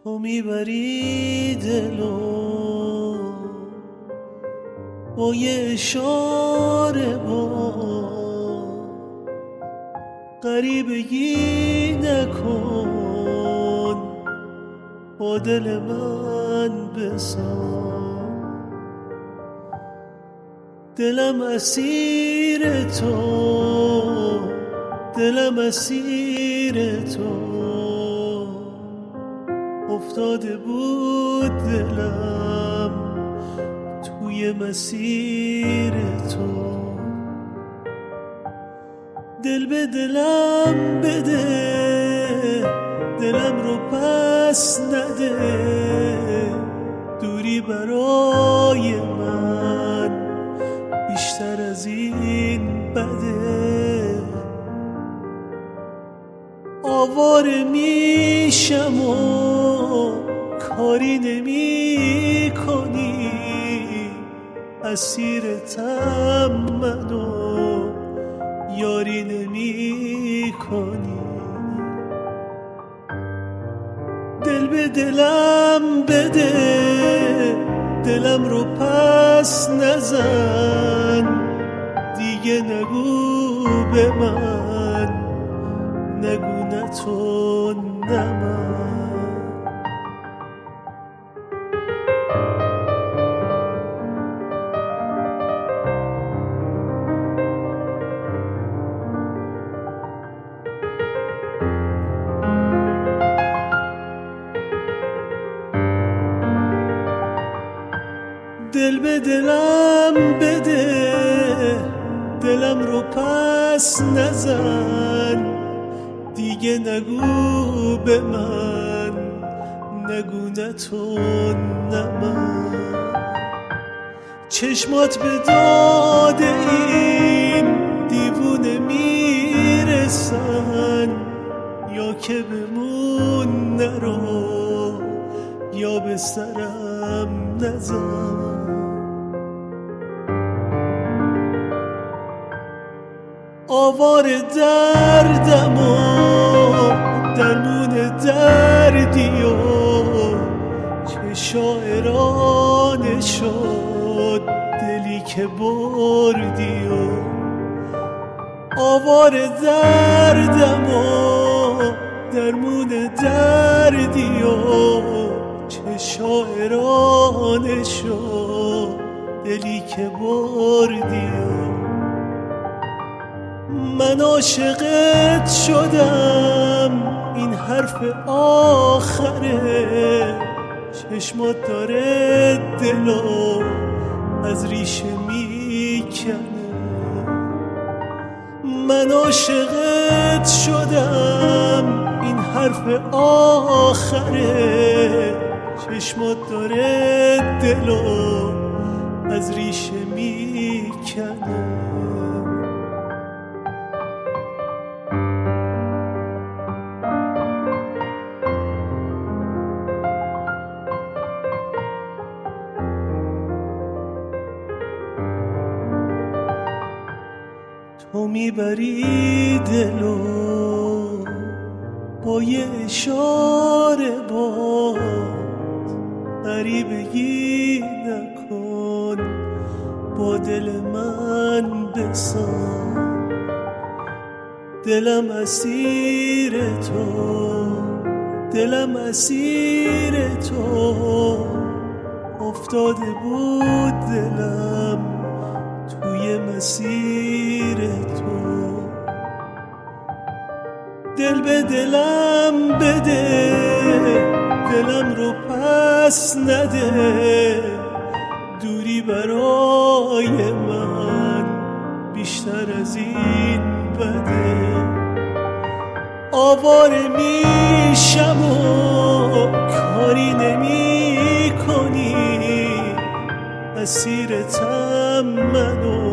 تو میبری دلو با یه اشاره غریبگی نکن با دل من بساز دلم اسیر تو دلم اسیر تو افتاده بود دلم توی مسیر تو دل به دلم بده دلم رو پس نده دوری برای من بیشتر از این بده آواره میشم و کاری نمی کنی اسیرتم منو یاری نمی کنی دل به دلم بده دلم رو پس نزن دیگه نگو به من نگو نه تو نه من دل به دلم بده دلم رو پس نزن دیگه نگو به من نگو نه تو نه من چشمات به داد این دیوونه میرسن یا که بمون نرو یا به سرم نزن آوار دردم و درمون دردی و چه شاعرانه شد دلی که بردی و آوار دردم و درمون دردی و چه شاعرانه شد دلی که بردی و من عاشقت شدم این حرف آخره چشمات داره دلو از ریشه میکنه من عاشقت شدم این حرف آخره چشمات داره دلو از ریشه میکنه تو میبری دلو با یه اشاره غریبگی نکن با دل من بساز دلم اسیر تو دلم اسیر تو افتاده بود دلم توی مسیر تو دل به دلم بده دلم رو پس نده دوری برای من بیشتر از این بده آواره میشم و کاری نمی کنی اسیرتم منو